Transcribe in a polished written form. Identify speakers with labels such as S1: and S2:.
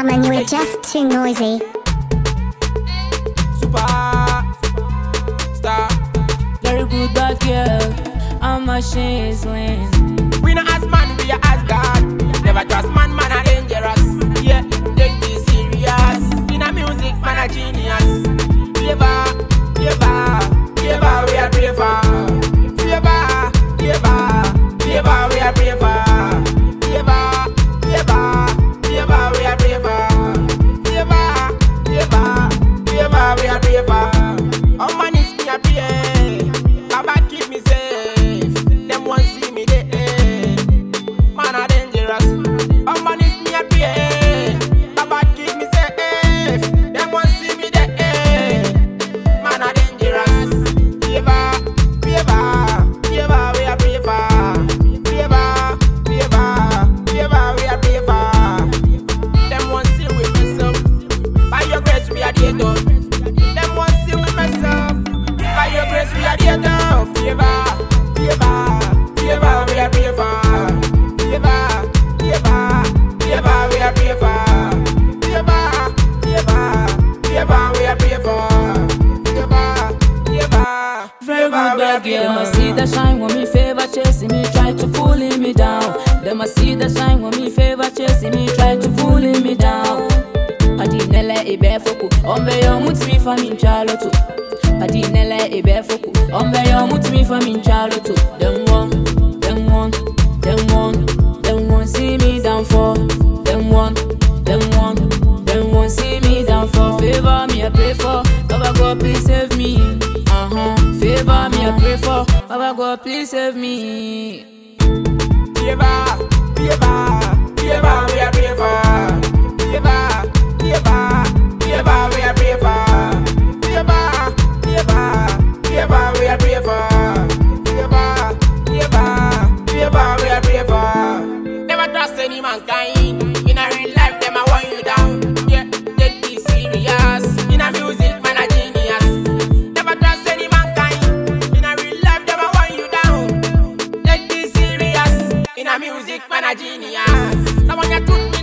S1: come and you were just too noisy.
S2: Superstar.
S3: Very good bad girl, I'm a shizzling.
S2: We not as man, we are as God. Never trust man, man are dangerous. Yeah, take this serious. In a music, man a genius. Favor, favor, favor, we are braver. Favor, favor, favor, we are braver. Favor, favor, favor, we are braver. Favor, favor, favor, we are braver. Oh man, is me a pay. Baba keep me safe. Them want see me there. Man are dangerous. Oh man, is me a pay. Baba keep me safe. Them want see me there. Man are dangerous. Favor, favor, favor, we are braver. Favor, favor, favor, we are braver. Them want see we mess up. By your grace we are there though. Them want see we mess up. By your grace we are there though. Favor, favor, favor, we are braver. Favor, favor, favor, we are braver. Favor, favor, favor, we are braver. Favor, favor,
S3: Very
S2: favor,
S3: good
S2: we are
S3: bad girl. Them a
S2: braver.
S3: see the shine when me favor chasing me, try to pulling me down. Them a see the shine when me favor chasing me, try to pulling me down. Adinele ebe foku, ombe yo mutimi fa min chaloto. Adinele ebe foku, ombe yo mutimi fa min chaloto. Them one see me down for. Them one see me down for. Favor me I pray for, Baba God please save me. Favor me I pray for, Baba God please save me.
S2: Favor, favor, favor, we are braver. Favor, favor, favor, we are braver. Favor, favor, favor, we are braver. Favor, favor, favor, we are braver. Never trust any mankind. In a real life, them I want you down. Yeah, take this serious. In a music, man a genius. Never trust any mankind. In a real life, them I want you down. Take this serious. In a music, man a genius. Someone you took